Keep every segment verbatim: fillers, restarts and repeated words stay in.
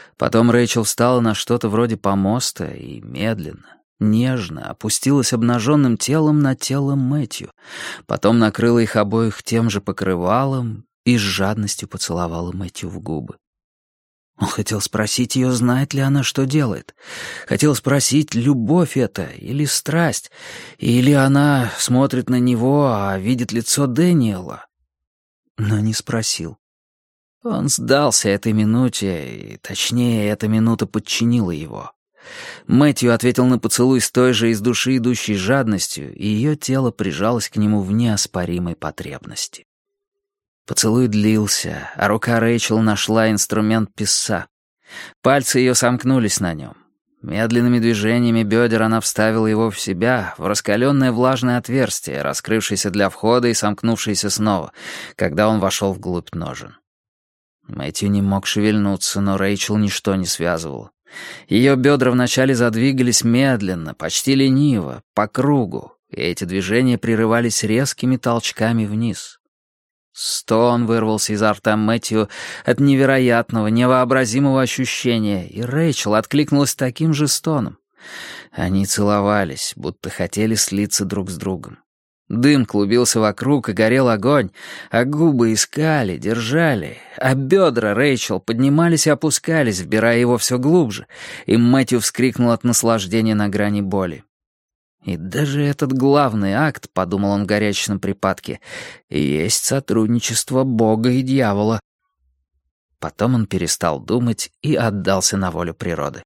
Потом Рэйчел встала на что-то вроде помоста и медленно, нежно опустилась обнаженным телом на тело Мэтью, потом накрыла их обоих тем же покрывалом и с жадностью поцеловала Мэтью в губы. Он хотел спросить ее, знает ли она, что делает. Хотел спросить, любовь это или страсть, или она смотрит на него, а видит лицо Дэниела. Но не спросил. Он сдался этой минуте, и, точнее, эта минута подчинила его. Мэтью ответил на поцелуй с той же из души идущей жадностью, и ее тело прижалось к нему в неоспоримой потребности. Поцелуй длился, а рука Рэйчел нашла инструмент писца. Пальцы ее сомкнулись на нем. Медленными движениями бедер она вставила его в себя, в раскаленное влажное отверстие, раскрывшееся для входа и сомкнувшееся снова, когда он вошел вглубь ножен. Мэтью не мог шевельнуться, но Рэйчел ничто не связывало. Ее бедра вначале задвигались медленно, почти лениво, по кругу, и эти движения прерывались резкими толчками вниз. Стон вырвался изо рта Мэтью от невероятного, невообразимого ощущения, и Рэйчел откликнулась таким же стоном. Они целовались, будто хотели слиться друг с другом. Дым клубился вокруг, и горел огонь, а губы искали, держали, а бедра Рэйчел поднимались и опускались, вбирая его все глубже, и Мэтью вскрикнул от наслаждения на грани боли. И даже этот главный акт, подумал он в горячечном припадке, есть сотрудничество Бога и дьявола. Потом он перестал думать и отдался на волю природы.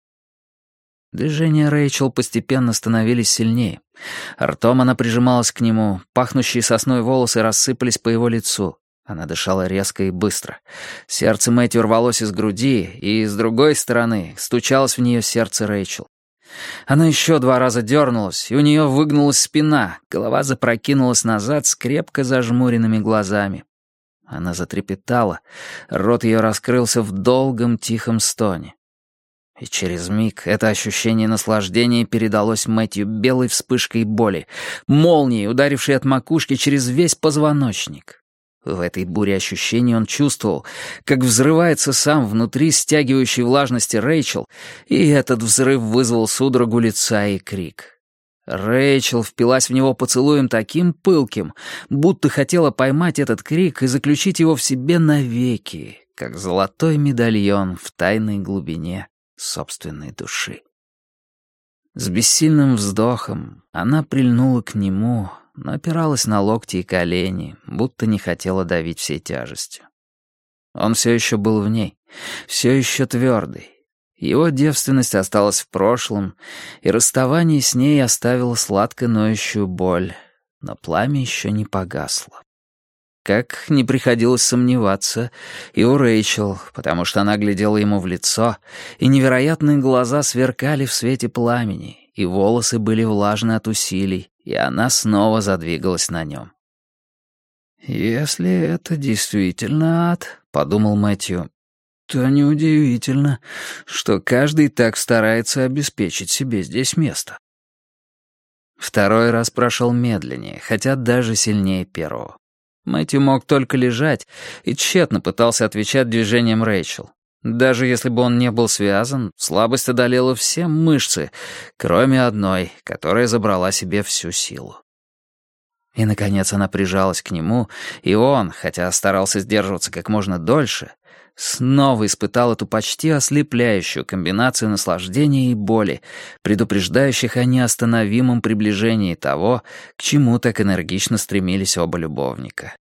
Движения Рэйчел постепенно становились сильнее. Ртом она прижималась к нему, пахнущие сосной волосы рассыпались по его лицу. Она дышала резко и быстро. Сердце Мэтью рвалось из груди, и с другой стороны стучалось в нее сердце Рэйчел. Она еще два раза дернулась, и у нее выгнулась спина, голова запрокинулась назад с крепко зажмуренными глазами. Она затрепетала, рот ее раскрылся в долгом тихом стоне. И через миг это ощущение наслаждения передалось Мэтью белой вспышкой боли, молнией, ударившей от макушки через весь позвоночник. В этой буре ощущений он чувствовал, как взрывается сам внутри стягивающей влажности Рэйчел, и этот взрыв вызвал судорогу лица и крик. Рэйчел впилась в него поцелуем таким пылким, будто хотела поймать этот крик и заключить его в себе навеки, как золотой медальон в тайной глубине собственной души. С бессильным вздохом она прильнула к нему, но опиралась на локти и колени, будто не хотела давить всей тяжестью. Он все еще был в ней, все еще твердый. Его девственность осталась в прошлом, и расставание с ней оставило сладко ноющую боль, но пламя еще не погасло. Как не приходилось сомневаться и у Рэйчел, потому что она глядела ему в лицо, и невероятные глаза сверкали в свете пламени, и волосы были влажны от усилий, и она снова задвигалась на нем. «Если это действительно ад», — подумал Мэтью, — «то неудивительно, что каждый так старается обеспечить себе здесь место». Второй раз прошел медленнее, хотя даже сильнее первого. Мэтью мог только лежать и тщетно пытался отвечать движениям Рэйчел. Даже если бы он не был связан, слабость одолела все мышцы, кроме одной, которая забрала себе всю силу. И, наконец, она прижалась к нему, и он, хотя старался сдерживаться как можно дольше, снова испытал эту почти ослепляющую комбинацию наслаждения и боли, предупреждающих о неостановимом приближении того, к чему так энергично стремились оба любовника.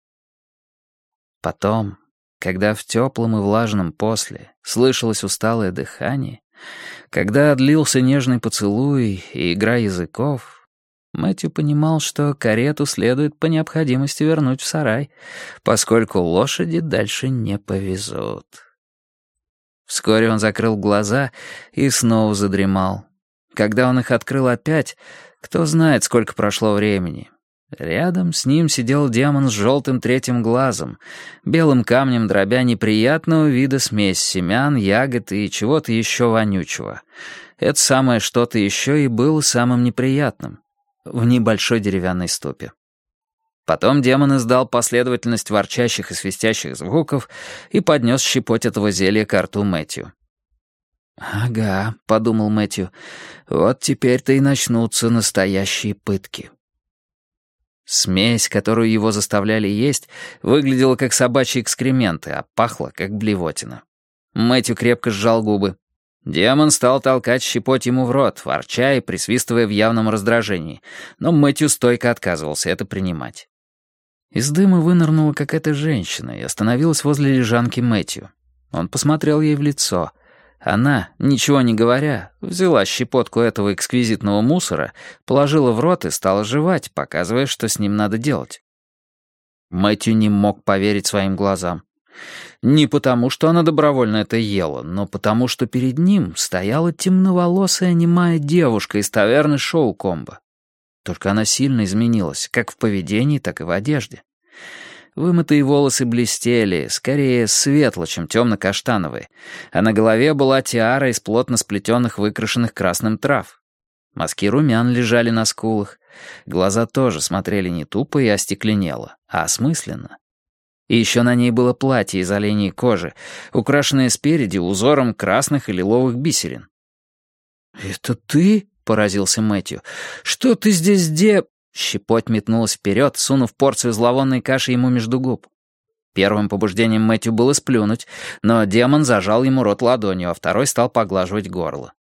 Потом, когда в теплом и влажном после слышалось усталое дыхание, когда длился нежный поцелуй и игра языков, Мэтью понимал, что карету следует по необходимости вернуть в сарай, поскольку лошади дальше не повезут. Вскоре он закрыл глаза и снова задремал. Когда он их открыл опять, кто знает, сколько прошло времени. Рядом с ним сидел демон с желтым третьим глазом, белым камнем дробя неприятного вида смесь семян, ягод и чего-то еще вонючего. Это самое что-то еще и было самым неприятным в небольшой деревянной ступе. Потом демон издал последовательность ворчащих и свистящих звуков и поднес щепоть этого зелья ко рту Мэтью. «Ага», — подумал Мэтью, — «вот теперь-то и начнутся настоящие пытки». Смесь, которую его заставляли есть, выглядела как собачьи экскременты, а пахла как блевотина. Мэтью крепко сжал губы. Демон стал толкать щепоть ему в рот, ворча и присвистывая в явном раздражении, но Мэтью стойко отказывался это принимать. Из дыма вынырнула какая-то женщина и остановилась возле лежанки Мэтью. Он посмотрел ей в лицо. Она, ничего не говоря, взяла щепотку этого эксквизитного мусора, положила в рот и стала жевать, показывая, что с ним надо делать. Мэтью не мог поверить своим глазам. Не потому, что она добровольно это ела, но потому, что перед ним стояла темноволосая немая девушка из таверны Шоукомбо. Только она сильно изменилась, как в поведении, так и в одежде. Вымытые волосы блестели, скорее светло, чем темно-каштановые, а на голове была тиара из плотно сплетенных выкрашенных красным трав. Мазки румян лежали на скулах, глаза тоже смотрели не тупо и остекленело, а осмысленно. И еще на ней было платье из оленей кожи, украшенное спереди узором красных и лиловых бисерин. «Это ты?» — поразился Мэтью. «Что ты здесь де...» Щепоть метнулась вперед, сунув порцию зловонной каши ему между губ. Первым побуждением Мэтью было сплюнуть, но демон зажал ему рот ладонью, а второй стал поглаживать горло.